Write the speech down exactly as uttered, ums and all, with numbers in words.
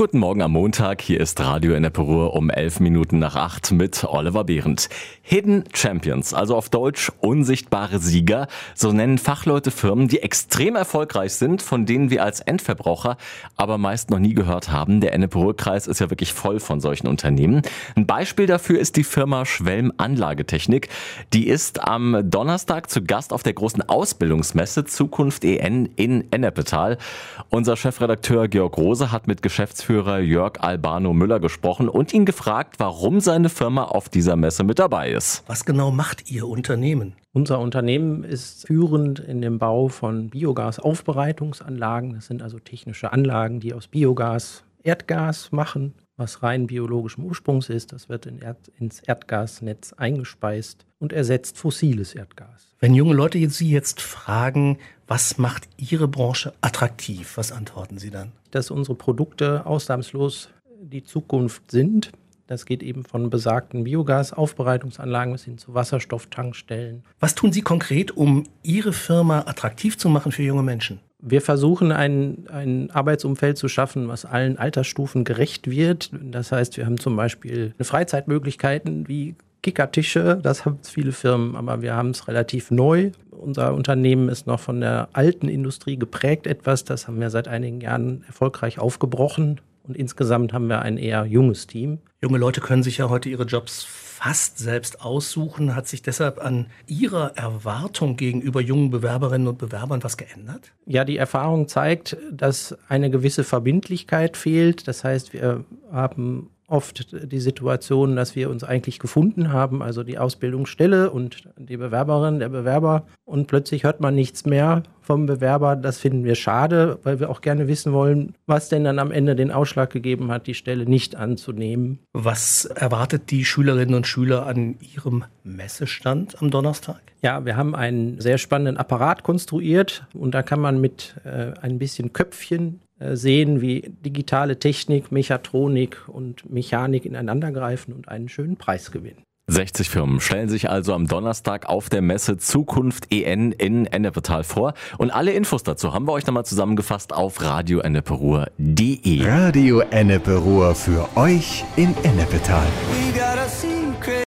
Guten Morgen am Montag, hier ist Radio Ennepe Ruhr um elf Minuten nach acht mit Oliver Behrendt. Hidden Champions, also auf Deutsch unsichtbare Sieger, so nennen Fachleute Firmen, die extrem erfolgreich sind, von denen wir als Endverbraucher aber meist noch nie gehört haben. Der Ennepe-Ruhr-Kreis ist ja wirklich voll von solchen Unternehmen. Ein Beispiel dafür ist die Firma Schwelm Anlagetechnik. Die ist am Donnerstag zu Gast auf der großen Ausbildungsmesse Zukunft E N in Ennepetal. Unser Chefredakteur Georg Rose hat mit Geschäftsführer Jörg Albano Müller gesprochen und ihn gefragt, warum seine Firma auf dieser Messe mit dabei ist. Was genau macht Ihr Unternehmen? Unser Unternehmen ist führend in dem Bau von Biogasaufbereitungsanlagen. Das sind also technische Anlagen, die aus Biogas Erdgas machen, was rein biologischem Ursprungs ist. Das wird in Erd- ins Erdgasnetz eingespeist und ersetzt fossiles Erdgas. Wenn junge Leute jetzt Sie jetzt fragen, was macht Ihre Branche attraktiv, was antworten Sie dann? Dass unsere Produkte ausnahmslos die Zukunft sind. Das geht eben von besagten Biogasaufbereitungsanlagen bis hin zu Wasserstofftankstellen. Was tun Sie konkret, um Ihre Firma attraktiv zu machen für junge Menschen? Wir versuchen, ein, ein Arbeitsumfeld zu schaffen, was allen Altersstufen gerecht wird. Das heißt, wir haben zum Beispiel Freizeitmöglichkeiten wie Kickertische, das haben viele Firmen, aber wir haben es relativ neu. Unser Unternehmen ist noch von der alten Industrie geprägt etwas. Das haben wir seit einigen Jahren erfolgreich aufgebrochen. Und insgesamt haben wir ein eher junges Team. Junge Leute können sich ja heute ihre Jobs fast selbst aussuchen. Hat sich deshalb an Ihrer Erwartung gegenüber jungen Bewerberinnen und Bewerbern was geändert? Ja, die Erfahrung zeigt, dass eine gewisse Verbindlichkeit fehlt. Das heißt, wir haben oft die Situation, dass wir uns eigentlich gefunden haben, also die Ausbildungsstelle und die Bewerberin, der Bewerber. Und plötzlich hört man nichts mehr vom Bewerber. Das finden wir schade, weil wir auch gerne wissen wollen, was denn dann am Ende den Ausschlag gegeben hat, die Stelle nicht anzunehmen. Was erwartet die Schülerinnen und Schüler an Ihrem Messestand am Donnerstag? Ja, wir haben einen sehr spannenden Apparat konstruiert und da kann man mit äh, ein bisschen Köpfchen sehen, wie digitale Technik, Mechatronik und Mechanik ineinandergreifen und einen schönen Preis gewinnen. sechzig Firmen stellen sich also am Donnerstag auf der Messe Zukunft E N in Ennepetal vor. Und alle Infos dazu haben wir euch nochmal zusammengefasst auf radio ennepe ruhr punkt de. Radio Ennepe Ruhr für euch in Ennepetal.